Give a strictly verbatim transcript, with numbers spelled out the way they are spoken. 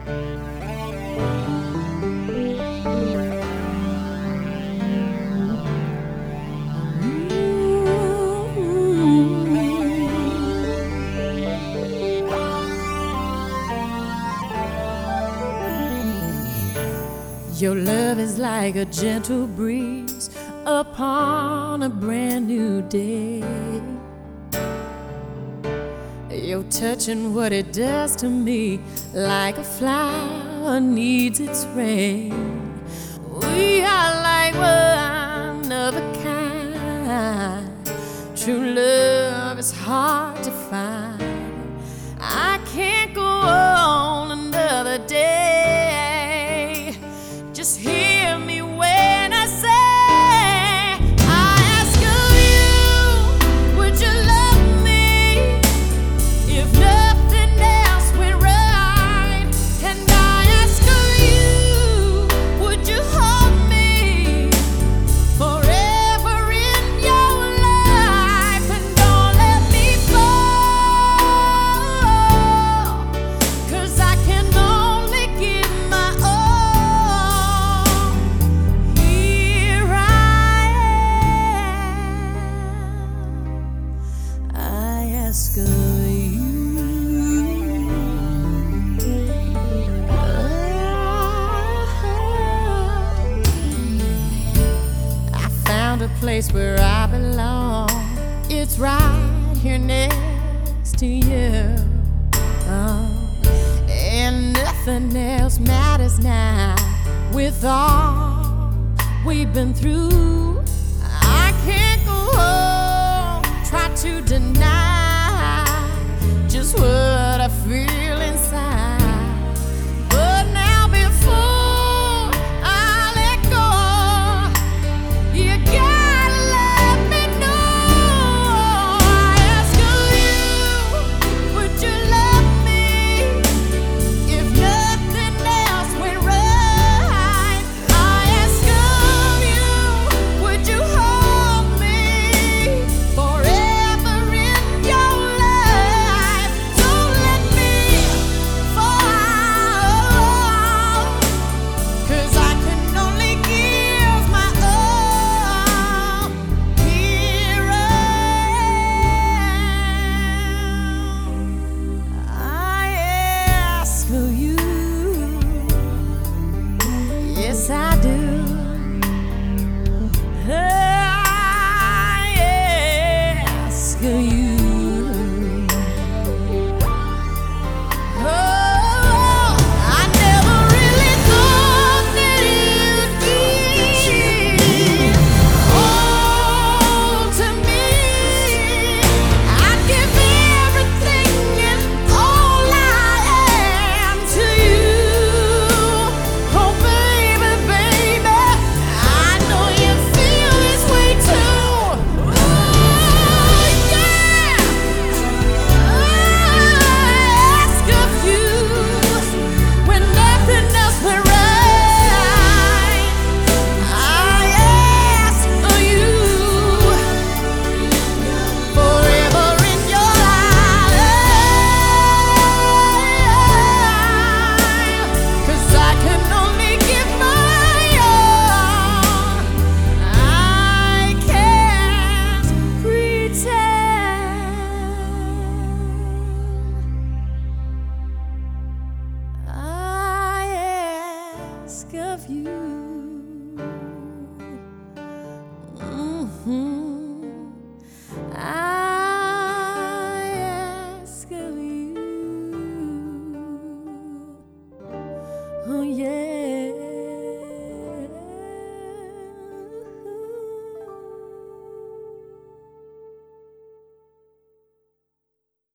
Your love is like a gentle breeze upon a brand new day. You're touching what it does to me, like a flower needs its rain. We are like one of a kind. True love is hard to find. I can't go on another day. Just hear me when I say, I ask of you, would you love me if nothing else went right? And I ask of you, would you hold me forever in your life? And don't let me fall, 'cause I can only give my all. Ask of you. I found a place where I belong. It's right here next to you. Oh, and nothing else matters now. With all we've been through, I can't go on, try to deny just what I feel inside. But now before I let go, you gotta let me know. I ask of you, would you love me if nothing else went right? I ask of you, would you hold me forever in your life? Don't let me fall, 'cause I can only give my all. Here I ask of you. Yes, I do. I ask of you. Oh, I never really thought that you'd give all to me. I'd give everything and all I am to you. Oh, baby, baby, I know you feel this way too. Oh, yeah. I ask of you when nothing else went right. I ask of you forever in your life, 'cause I can only give my all. I can't pretend. I ask of you. Mhm. I ask of you. Oh, yeah.